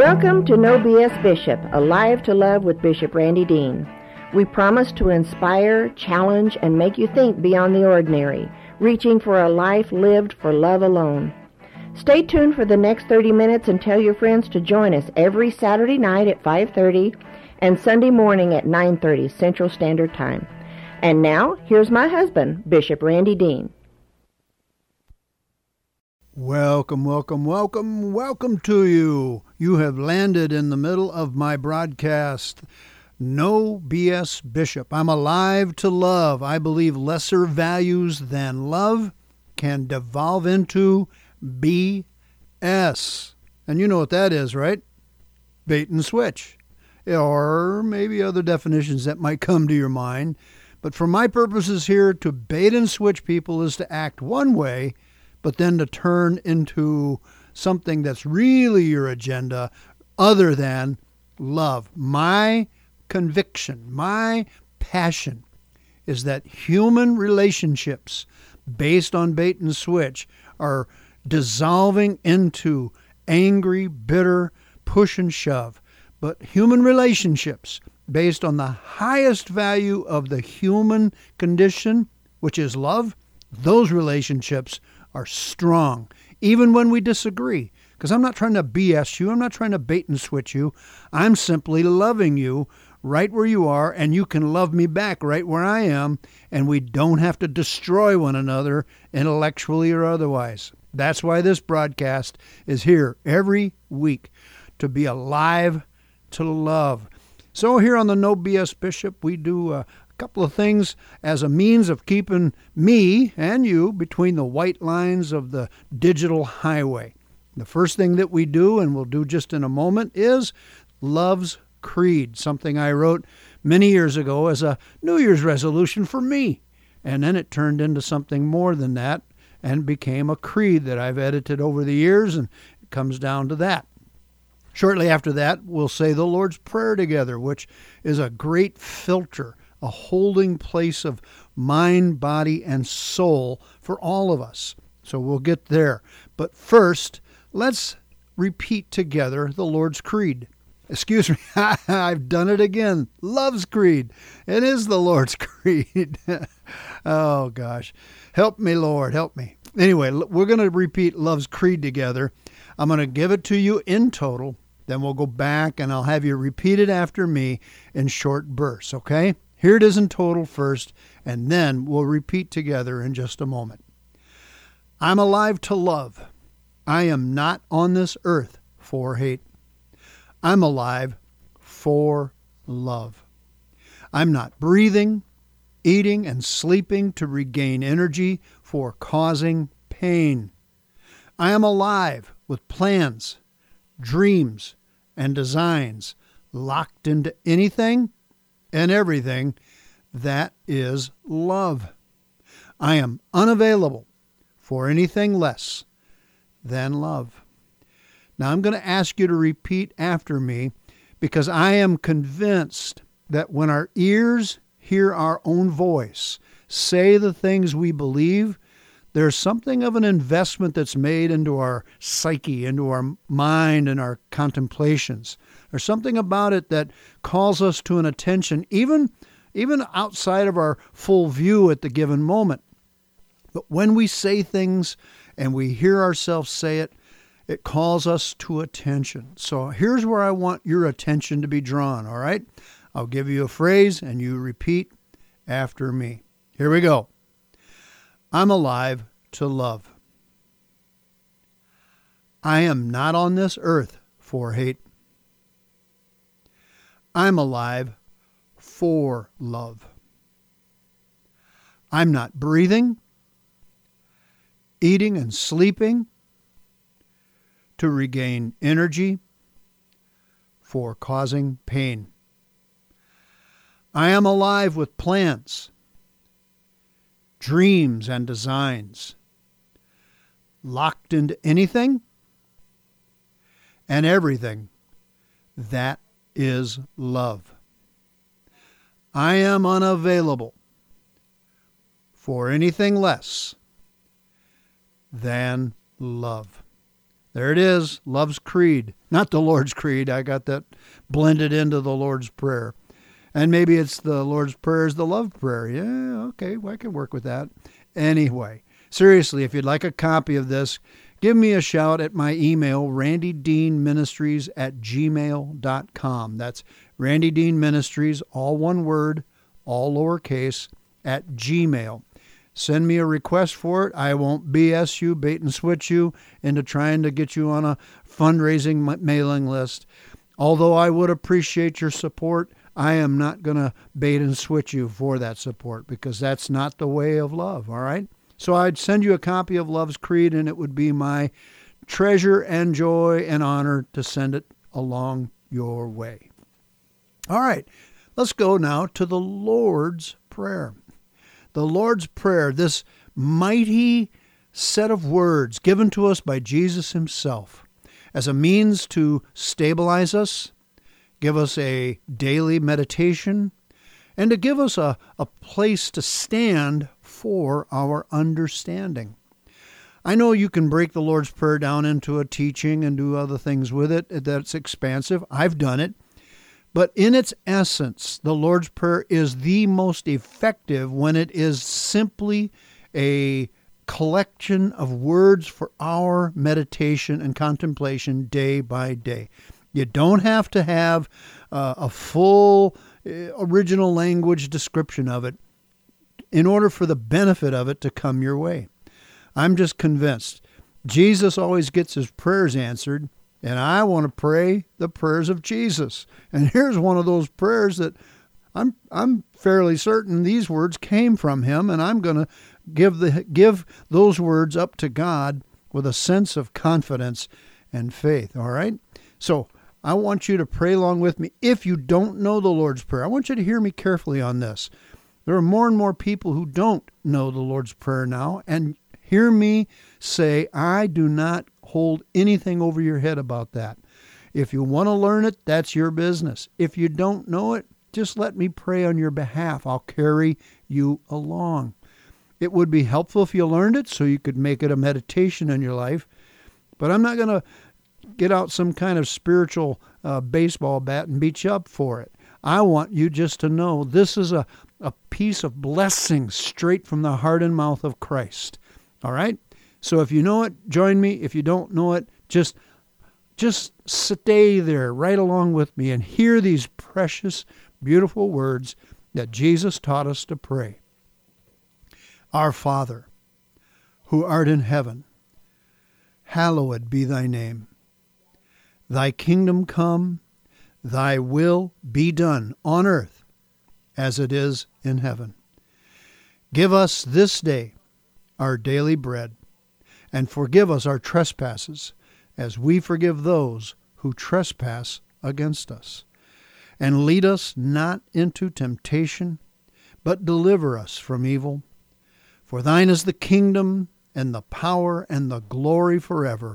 Welcome to No BS Bishop, Alive to Love with Bishop Randy Dean. We promise to inspire, challenge, and make you think beyond the ordinary, reaching for a life lived for love alone. Stay tuned for the next 30 minutes and tell your friends to join us every Saturday night at 5:30 and Sunday morning at 9:30 Central Standard Time. And now, here's my husband, Bishop Randy Dean. Welcome to you. You have landed in the middle of my broadcast. No BS Bishop. I'm alive to love. I believe lesser values than love can devolve into BS. And you know what that is, right? Bait and switch. Or maybe other definitions that might come to your mind. But for my purposes here, to bait and switch people is to act one way, but then to turn into something that's really your agenda other than love. My conviction, my passion is that human relationships based on bait and switch are dissolving into angry, bitter push and shove. But human relationships based on the highest value of the human condition, which is love, those relationships are strong, even when we disagree. Because I'm not trying to BS you. I'm not trying to bait and switch you. I'm simply loving you right where you are, and you can love me back right where I am, and we don't have to destroy one another intellectually or otherwise. That's why this broadcast is here every week, to be alive to love. So here on the No BS Bishop, we do a couple of things as a means of keeping me and you between the white lines of the digital highway. The first thing that we do, and we'll do just in a moment, is Love's Creed, something I wrote many years ago as a New Year's resolution for me. And then it turned into something more than that and became a creed that I've edited over the years, and it comes down to that. Shortly after that, we'll say the Lord's Prayer together, which is a great filter, a holding place of mind, body, and soul for all of us. So we'll get there. But first, let's repeat together the Lord's Creed. Excuse me, I've done it again. Love's Creed. It is the Lord's Creed. Oh, gosh. Help me, Lord. Help me. Anyway, we're going to repeat Love's Creed together. I'm going to give it to you in total. Then we'll go back and I'll have you repeat it after me in short bursts, okay? Here it is in total first, and then we'll repeat together in just a moment. I'm alive to love. I am not on this earth for hate. I'm alive for love. I'm not breathing, eating, and sleeping to regain energy for causing pain. I am alive with plans, dreams, and designs locked into anything and everything that is love. I am unavailable for anything less than love. Now I'm going to ask you to repeat after me, because I am convinced that when our ears hear our own voice say the things we believe, there's something of an investment that's made into our psyche, into our mind and our contemplations. There's something about it that calls us to an attention, even outside of our full view at the given moment. But when we say things and we hear ourselves say it, it calls us to attention. So here's where I want your attention to be drawn, all right? I'll give you a phrase and you repeat after me. Here we go. I'm alive to love. I am not on this earth for hate. I'm alive for love. I'm not breathing, eating, and sleeping to regain energy for causing pain. I am alive with plans, dreams, and designs locked into anything and everything that is love. I am unavailable for anything less than love. There it is, Love's Creed. Not the Lord's Creed. I got that blended into the Lord's Prayer. And maybe it's the Lord's Prayer is the love prayer. Yeah, okay, well, I can work with that. Anyway, seriously, if you'd like a copy of this, give me a shout at my email, randydeanministries@gmail.com. That's Randy Dean Ministries, all one word, all lowercase, at Gmail. Send me a request for it. I won't BS you, bait and switch you into trying to get you on a fundraising mailing list. Although I would appreciate your support, I am not going to bait and switch you for that support because that's not the way of love, all right? So I'd send you a copy of Love's Creed, and it would be my treasure and joy and honor to send it along your way. All right, let's go now to the Lord's Prayer. The Lord's Prayer, this mighty set of words given to us by Jesus himself as a means to stabilize us, give us a daily meditation, and to give us a place to stand for our understanding. I know you can break the Lord's Prayer down into a teaching and do other things with it that's expansive. I've done it. But in its essence, the Lord's Prayer is the most effective when it is simply a collection of words for our meditation and contemplation day by day. You don't have to have a full original language description of it in order for the benefit of it to come your way. I'm just convinced Jesus always gets his prayers answered, and I want to pray the prayers of Jesus. And here's one of those prayers that I'm fairly certain these words came from him, and I'm going to give those words up to God with a sense of confidence and faith, all right? So I want you to pray along with me. If you don't know the Lord's Prayer, I want you to hear me carefully on this. There are more and more people who don't know the Lord's Prayer now, and hear me say, I do not hold anything over your head about that. If you want to learn it, that's your business. If you don't know it, just let me pray on your behalf. I'll carry you along. It would be helpful if you learned it so you could make it a meditation in your life. But I'm not going to get out some kind of spiritual baseball bat and beat you up for it. I want you just to know this is a piece of blessing straight from the heart and mouth of Christ. All right? So if you know it, join me. If you don't know it, just stay there right along with me and hear these precious, beautiful words that Jesus taught us to pray. Our Father, who art in heaven, hallowed be thy name. Thy kingdom come, thy will be done on earth as it is in heaven. Give us this day our daily bread, and forgive us our trespasses, as we forgive those who trespass against us. And lead us not into temptation, but deliver us from evil. For thine is the kingdom, and the power, and the glory forever.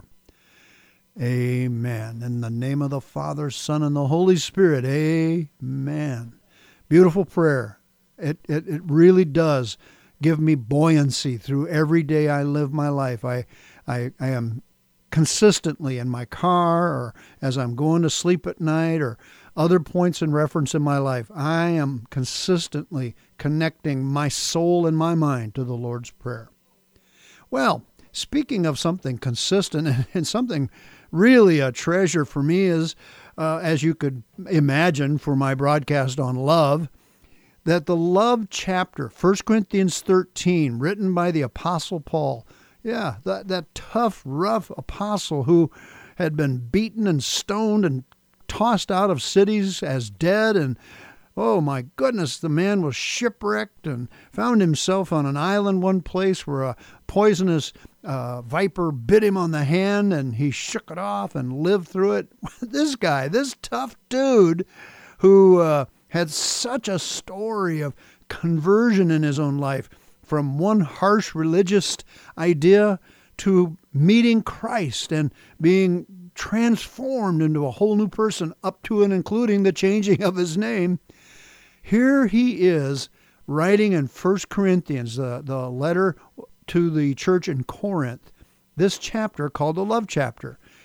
Amen. In the name of the Father, Son, and the Holy Spirit, amen. Beautiful prayer. It really does give me buoyancy through every day I live my life. I am consistently in my car, or as I'm going to sleep at night, or other points in reference in my life, I am consistently connecting my soul and my mind to the Lord's Prayer. Well, speaking of something consistent and something really a treasure for me is, as you could imagine for my broadcast on love, that the love chapter, 1 Corinthians 13, written by the Apostle Paul, that tough, rough apostle who had been beaten and stoned and tossed out of cities as dead, and oh my goodness, the man was shipwrecked and found himself on an island one place where a poisonous viper bit him on the hand, and he shook it off and lived through it. This guy, this tough dude who had such a story of conversion in his own life, from one harsh religious idea to meeting Christ and being transformed into a whole new person, up to and including the changing of his name. Here he is writing in 1 Corinthians, the letter to the church in Corinth, this chapter called the love chapter.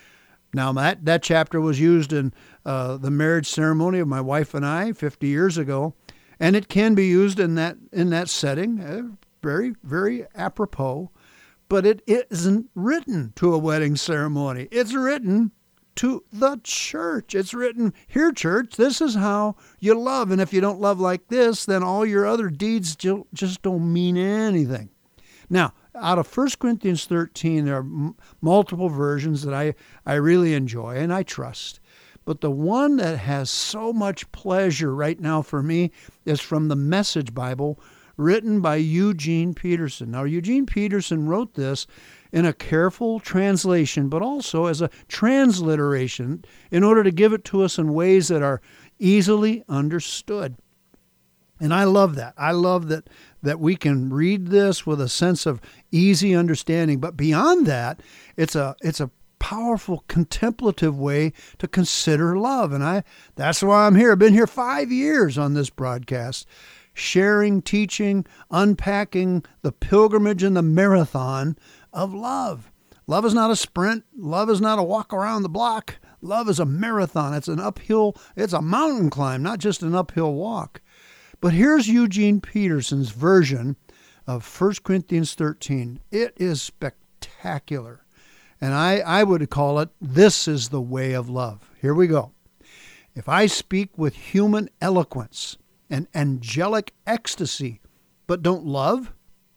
Now, that chapter was used in the marriage ceremony of my wife and I 50 years ago, and it can be used in that setting, very, very apropos, but it isn't written to a wedding ceremony. It's written to the church. It's written, here, church, this is how you love, and if you don't love like this, then all your other deeds just don't mean anything. Now, out of 1 Corinthians 13, there are multiple versions that I really enjoy and I trust. But the one that has so much pleasure right now for me is from the Message Bible, written by Eugene Peterson. Now, Eugene Peterson wrote this in a careful translation, but also as a transliteration in order to give it to us in ways that are easily understood. And I love that. I love that we can read this with a sense of easy understanding. But beyond that, it's a powerful contemplative way to consider love. And that's why I'm here. I've been here 5 years on this broadcast, sharing, teaching, unpacking the pilgrimage and the marathon of love. Love is not a sprint. Love is not a walk around the block. Love is a marathon. It's a mountain climb, not just an uphill walk. But here's Eugene Peterson's version of 1 Corinthians 13. It is spectacular. And I would call it, this is the way of love. Here we go. If I speak with human eloquence and angelic ecstasy, but don't love,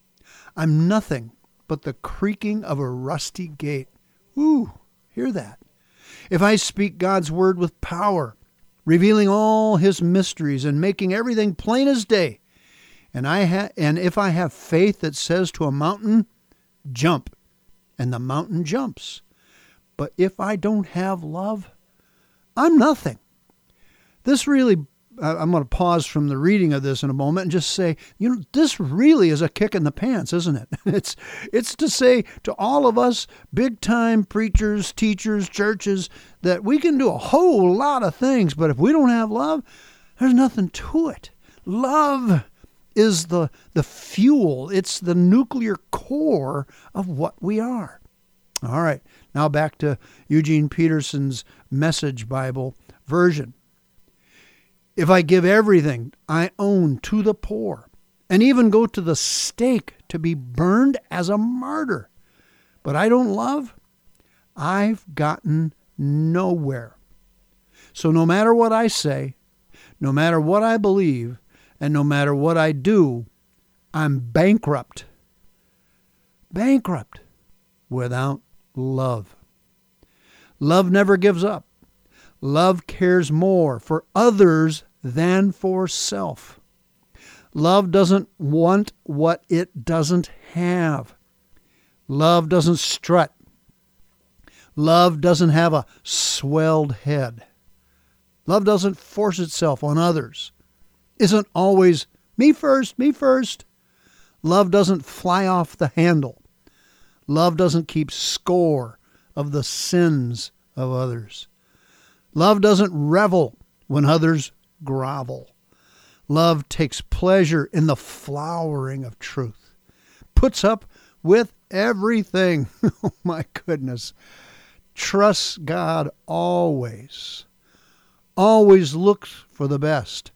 I'm nothing but the creaking of a rusty gate. Ooh, hear that. If I speak God's word with power, revealing all his mysteries and making everything plain as day, and if I have faith that says to a mountain, jump, and the mountain jumps. But if I don't have love, I'm nothing. This really, I'm going to pause from the reading of this in a moment and just say, this really is a kick in the pants, isn't it? It's to say to all of us big-time preachers, teachers, churches, that we can do a whole lot of things, but if we don't have love, there's nothing to it. Love is the fuel. It's the nuclear core of what we are. All right, now back to Eugene Peterson's Message Bible version. If I give everything I own to the poor, and even go to the stake to be burned as a martyr, but I don't love, I've gotten nowhere. So no matter what I say, no matter what I believe, and no matter what I do, I'm bankrupt. Bankrupt without love. Love never gives up. Love cares more for others than for self. Love doesn't want what it doesn't have. Love doesn't strut. Love doesn't have a swelled head. Love doesn't force itself on others. Isn't always me first, me first. Love doesn't fly off the handle. Love doesn't keep score of the sins of others. Love doesn't revel when others grovel. Love takes pleasure in the flowering of truth. Puts up with everything. Oh my goodness. Trusts God always. Always looks for the best.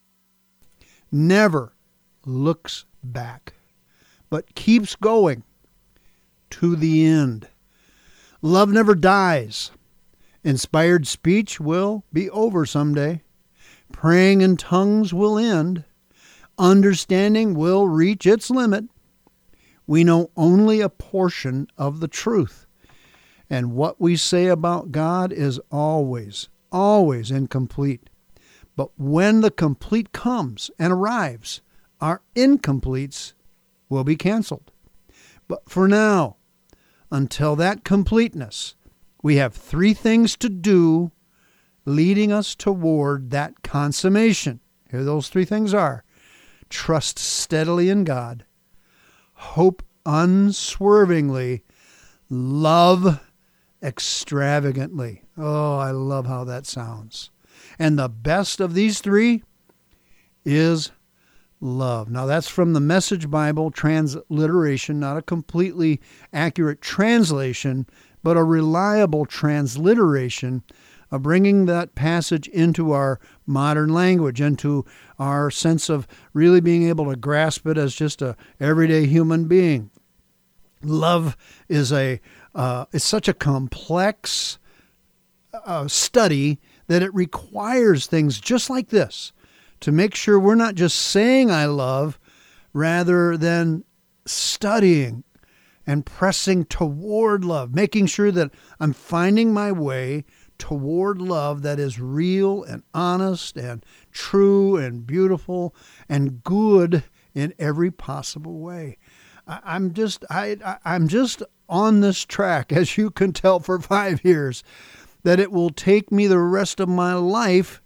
Never looks back, but keeps going to the end. Love never dies. Inspired speech will be over someday. Praying in tongues will end. Understanding will reach its limit. We know only a portion of the truth. And what we say about God is always, always incomplete. But when the complete comes and arrives, our incompletes will be canceled. But for now, until that completeness, we have 3 things to do leading us toward that consummation. Here those 3 things are. Trust steadily in God. Hope unswervingly. Love extravagantly. Oh, I love how that sounds. And the best of these 3 is love. Now that's from the Message Bible transliteration, not a completely accurate translation, but a reliable transliteration of bringing that passage into our modern language, into our sense of really being able to grasp it as just a everyday human being. Love is it's such a complex study that it requires things just like this to make sure we're not just saying I love, rather than studying and pressing toward love, making sure that I'm finding my way toward love that is real and honest and true and beautiful and good in every possible way. I'm just on this track, as you can tell, for 5 years, that it will take me the rest of my life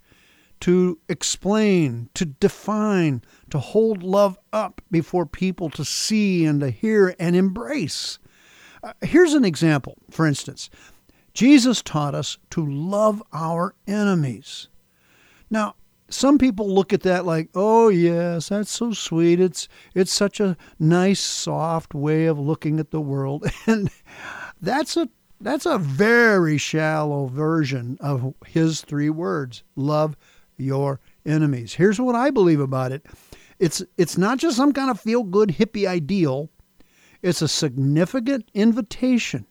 to explain, to define, to hold love up before people to see and to hear and embrace. Here's an example, for instance. Jesus taught us to love our enemies. Now, some people look at that like, oh yes, that's so sweet. It's such a nice, soft way of looking at the world. And that's a very shallow version of his 3 words, love your enemies. Here's what I believe about it. It's not just some kind of feel-good hippie ideal. It's a significant invitation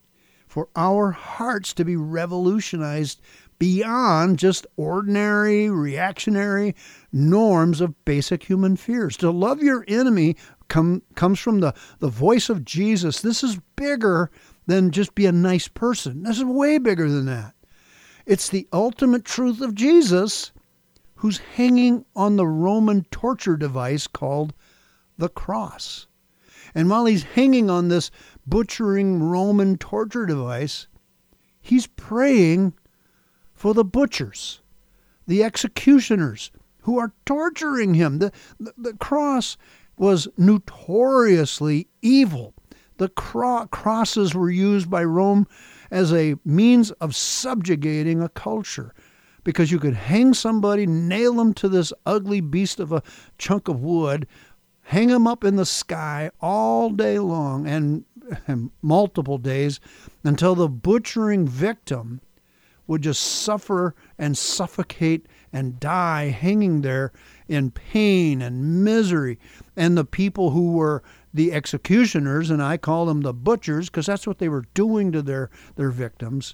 for our hearts to be revolutionized beyond just ordinary, reactionary norms of basic human fears. To love your enemy comes from the voice of Jesus. This is bigger than just be a nice person. This is way bigger than that. It's the ultimate truth of Jesus, who's hanging on the Roman torture device called the cross. And while he's hanging on this butchering Roman torture device, he's praying for the butchers, the executioners who are torturing him. The cross was notoriously evil. The crosses were used by Rome as a means of subjugating a culture, because you could hang somebody, nail them to this ugly beast of a chunk of wood, hang them up in the sky all day long and multiple days until the butchering victim would just suffer and suffocate and die hanging there in pain and misery. And the people who were the executioners, and I call them the butchers because that's what they were doing to their victims,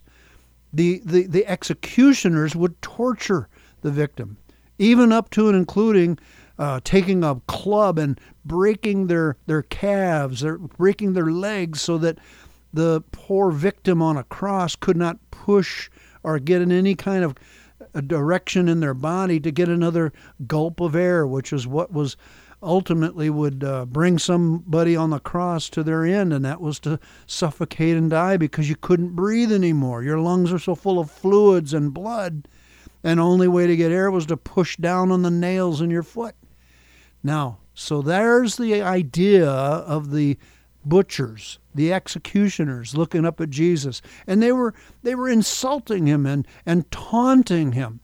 the executioners would torture the victim, even up to and including taking a club and breaking their calves, or breaking their legs, so that the poor victim on a cross could not push or get in any kind of a direction in their body to get another gulp of air, which is what was ultimately would bring somebody on the cross to their end, and that was to suffocate and die because you couldn't breathe anymore. Your lungs are so full of fluids and blood, and the only way to get air was to push down on the nails in your foot. Now, so there's the idea of the butchers, the executioners looking up at Jesus, and they were insulting him and taunting him.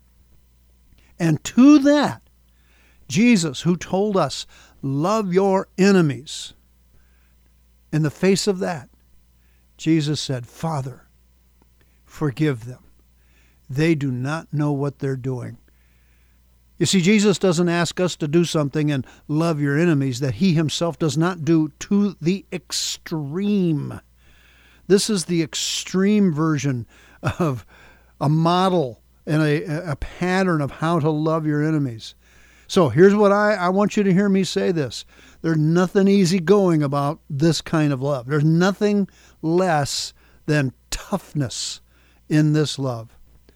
And to that, Jesus, who told us, love your enemies, in the face of that, Jesus said, Father, forgive them. They do not know what they're doing. You see, Jesus doesn't ask us to do something and love your enemies that he himself does not do to the extreme. This is the extreme version of a model and a pattern of how to love your enemies. So here's what I want you to hear me say this. There's nothing easygoing about this kind of love. There's nothing less than toughness in this love.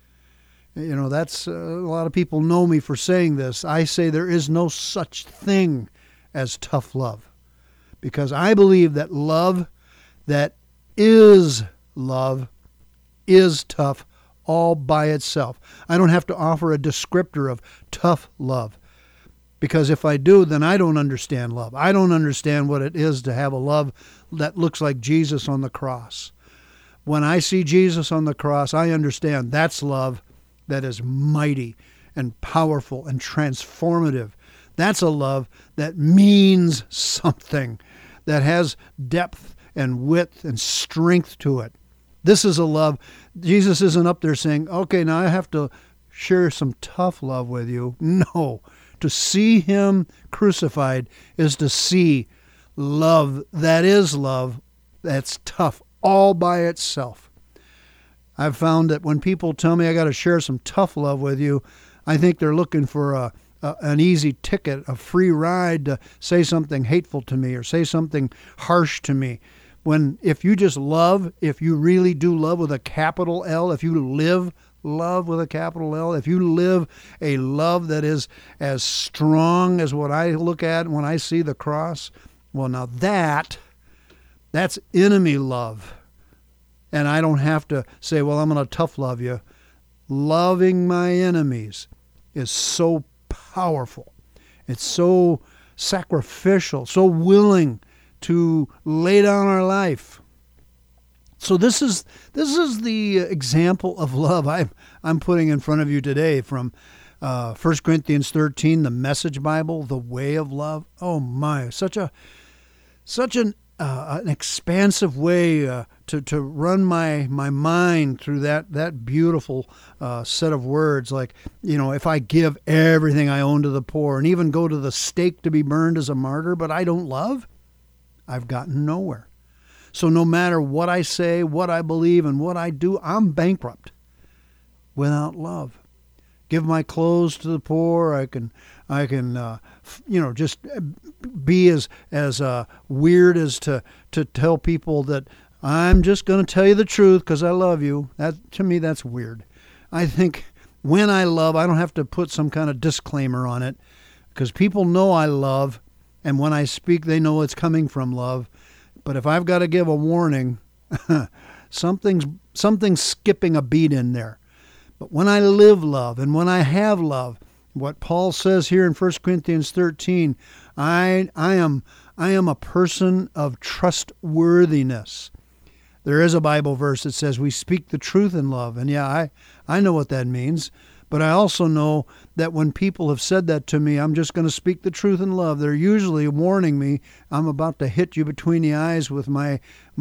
You know, that's a lot of people know me for saying this. I say there is no such thing as tough love, because I believe that love that is love is tough all by itself. I don't have to offer a descriptor of tough love, because if I do, then I don't understand love. I don't understand what it is to have a love that looks like Jesus on the cross. When I see Jesus on the cross, I understand that's love that is mighty and powerful and transformative. That's a love that means something, that has depth and width and strength to it. This is a love. Jesus isn't up there saying, okay, now I have to share some tough love with you. No. To see him crucified is to see love that is love, that's tough all by itself. I've found that when people tell me I got to share some tough love with you, I think they're looking for an easy ticket, a free ride to say something hateful to me or say something harsh to me. When if you just love, if you really do love with a capital L, if you live love with a capital L, if you live a love that is as strong as what I look at when I see the cross, well, now that's enemy love. And I don't have to say, well, I'm going to tough love you. Loving my enemies is so powerful. It's so sacrificial, so willing to lay down our life. So this is the example of love I'm putting in front of you today from 1 Corinthians 13, the Message Bible, the way of love. Oh my, such an expansive way to run my mind through that beautiful set of words. Like, if I give everything I own to the poor and even go to the stake to be burned as a martyr, but I don't love, I've gotten nowhere. So no matter what I say, what I believe, and what I do, I'm bankrupt without love. Give my clothes to the poor. I can just be as weird as to tell people that I'm just going to tell you the truth because I love you. That, to me, that's weird. I think when I love, I don't have to put some kind of disclaimer on it because people know I love, and when I speak, they know it's coming from love. But if I've got to give a warning, something's skipping a beat in there. But when I live love and when I have love, what Paul says here in 1 Corinthians 13, I am a person of trustworthiness. There is a Bible verse that says we speak the truth in love. And yeah, I know what that means. But I also know that when people have said that to me, I'm just going to speak the truth in love. They're usually warning me I'm about to hit you between the eyes with my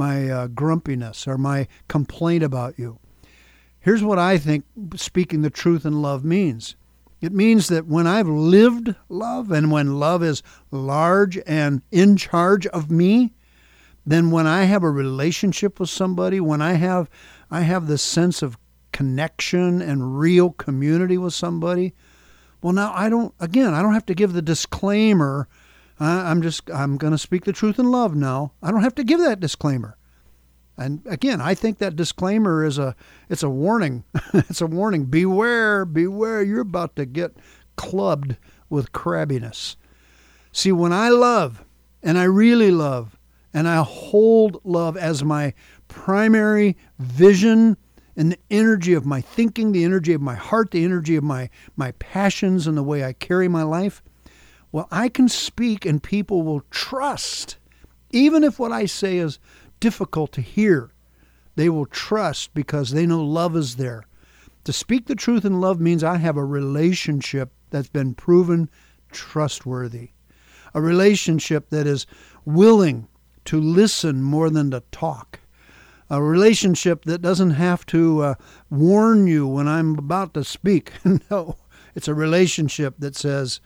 grumpiness or my complaint about you. Here's what I think speaking the truth in love means. It means that when I've lived love and when love is large and in charge of me, then when I have a relationship with somebody, when I have this sense of connection and real community with somebody, well, now I don't have to give the disclaimer. I'm going to speak the truth in love now. I don't have to give that disclaimer. And again, I think that disclaimer it's a warning. It's a warning. Beware, you're about to get clubbed with crabbiness. See, when I love, and I really love, and I hold love as my primary vision and the energy of my thinking, the energy of my heart, the energy of my passions and the way I carry my life, well, I can speak and people will trust. Even if what I say is difficult to hear, they will trust because they know love is there. To speak the truth in love means I have a relationship that's been proven trustworthy. A relationship that is willing to listen more than to talk. A relationship that doesn't have to warn you when I'm about to speak. No, it's a relationship that says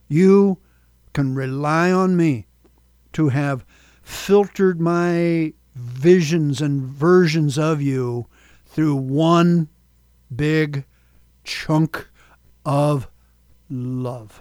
you can rely on me to have filtered my visions and versions of you through one big chunk of love.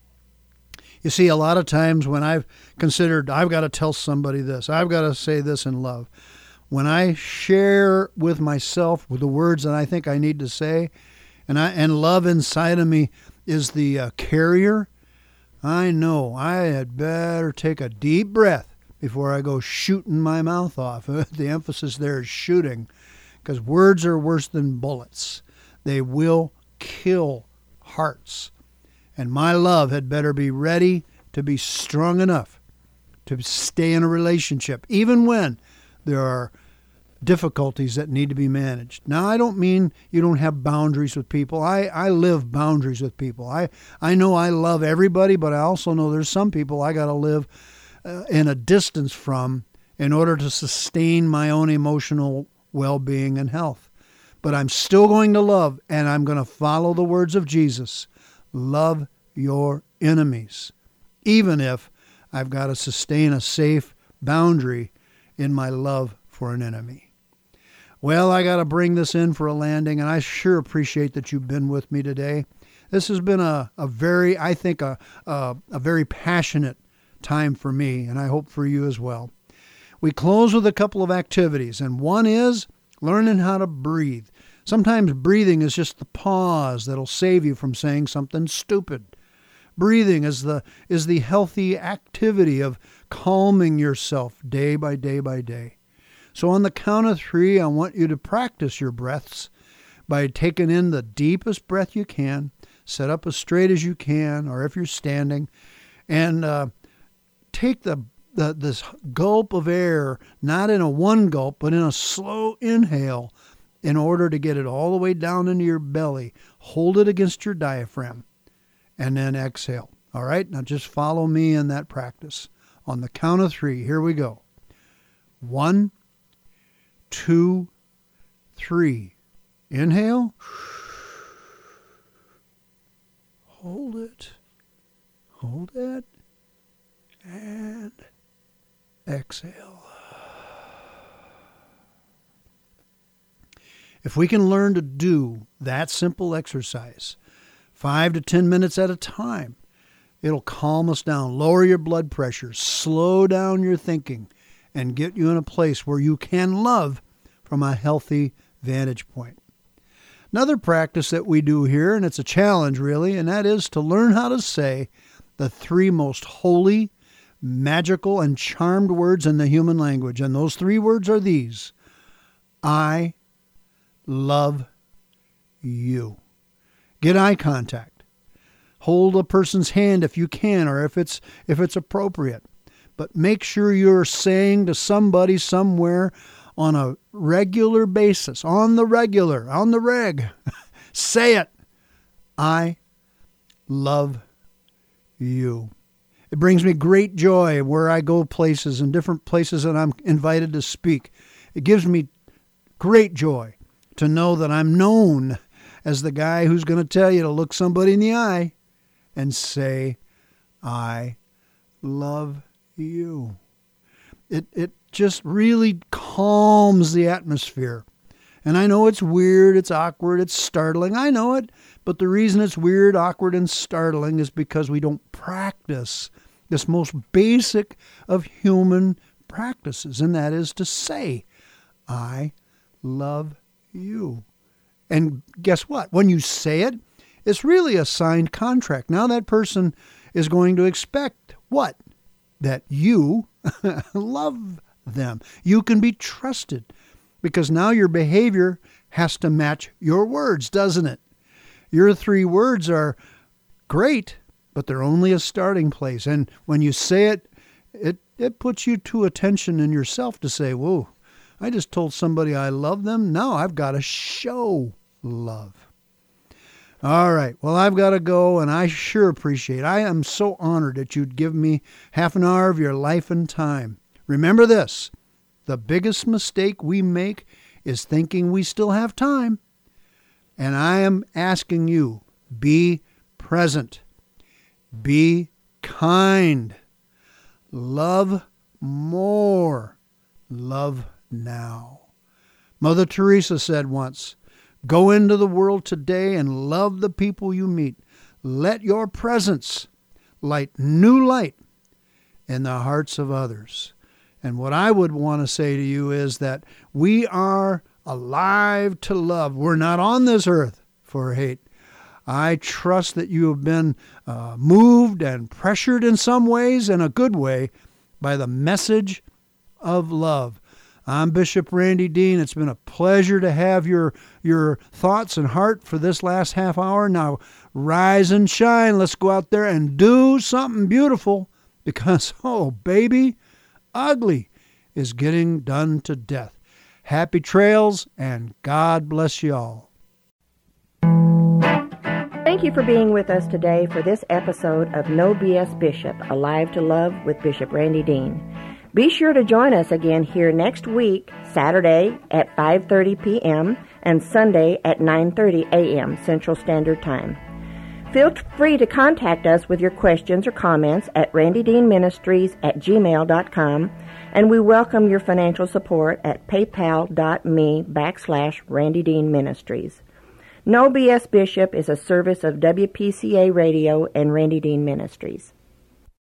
You see, a lot of times when I've considered I've got to tell somebody this, I've got to say this in love, when I share with myself with the words that I think I need to say, and love inside of me is the carrier, I know I had better take a deep breath before I go shooting my mouth off. The emphasis there is shooting, because words are worse than bullets. They will kill hearts. And my love had better be ready to be strong enough to stay in a relationship, even when there are difficulties that need to be managed. Now, I don't mean you don't have boundaries with people. I live boundaries with people. I know I love everybody, but I also know there's some people I got to live in a distance from in order to sustain my own emotional well-being, and health. But I'm still going to love, and I'm going to follow the words of Jesus. Love your enemies, even if I've got to sustain a safe boundary in my love for an enemy. Well, I got to bring this in for a landing, and I sure appreciate that you've been with me today. This has been a very passionate time for me, and I hope for you as well. We close with a couple of activities, and one is learning how to breathe. Sometimes breathing is just the pause that'll save you from saying something stupid. Breathing is the healthy activity of calming yourself day by day by day. So on the count of 3, I want you to practice your breaths by taking in the deepest breath you can, sit up as straight as you can, or if you're standing, and take this gulp of air, not in a one gulp, but in a slow inhale, in order to get it all the way down into your belly. Hold it against your diaphragm, and then exhale. All right? Now just follow me in that practice. On the count of 3, here we go. 1, 2, 3. Inhale. Hold it. Hold it. And exhale. If we can learn to do that simple exercise 5 to 10 minutes at a time, it'll calm us down, lower your blood pressure, slow down your thinking, and get you in a place where you can love from a healthy vantage point. Another practice that we do here, and it's a challenge really, and that is to learn how to say the 3 most holy, magical, and charmed words in the human language. And those 3 words are these: I love you. Get eye contact. Hold a person's hand if you can, or if it's appropriate. But make sure you're saying to somebody somewhere on a regular basis, on the reg. Say it. I love you. It brings me great joy where I go places and different places that I'm invited to speak. It gives me great joy to know that I'm known as the guy who's going to tell you to look somebody in the eye and say, I love you. It just really calms the atmosphere. And I know it's weird, it's awkward, it's startling. I know it. But the reason it's weird, awkward, and startling is because we don't practice this most basic of human practices, and that is to say, I love you. And guess what? When you say it, it's really a signed contract. Now that person is going to expect what? That you love them. You can be trusted because now your behavior has to match your words, doesn't it? Your 3 words are great, but they're only a starting place. And when you say it, it puts you to attention in yourself to say, whoa, I just told somebody I love them. Now I've got to show love. All right. Well, I've got to go, and I sure appreciate it. I am so honored that you'd give me half an hour of your life and time. Remember this, the biggest mistake we make is thinking we still have time. And I am asking you, be present, be kind, love more, love now. Mother Teresa said once, go into the world today and love the people you meet. Let your presence light new light in the hearts of others. And what I would want to say to you is that we are alive to love. We're not on this earth for hate. I trust that you have been moved and pressured in some ways, in a good way, by the message of love. I'm Bishop Randy Dean. It's been a pleasure to have your thoughts and heart for this last half hour. Now, rise and shine. Let's go out there and do something beautiful because, oh, baby, ugly is getting done to death. Happy trails, and God bless you all. Thank you for being with us today for this episode of No BS Bishop, Alive to Love with Bishop Randy Dean. Be sure to join us again here next week, Saturday at 5:30 p.m. and Sunday at 9:30 a.m. Central Standard Time. Feel free to contact us with your questions or comments at randydeanministries@gmail.com, and we welcome your financial support at paypal.me/Randy Dean Ministries. No BS Bishop is a service of WPCA Radio and Randy Dean Ministries.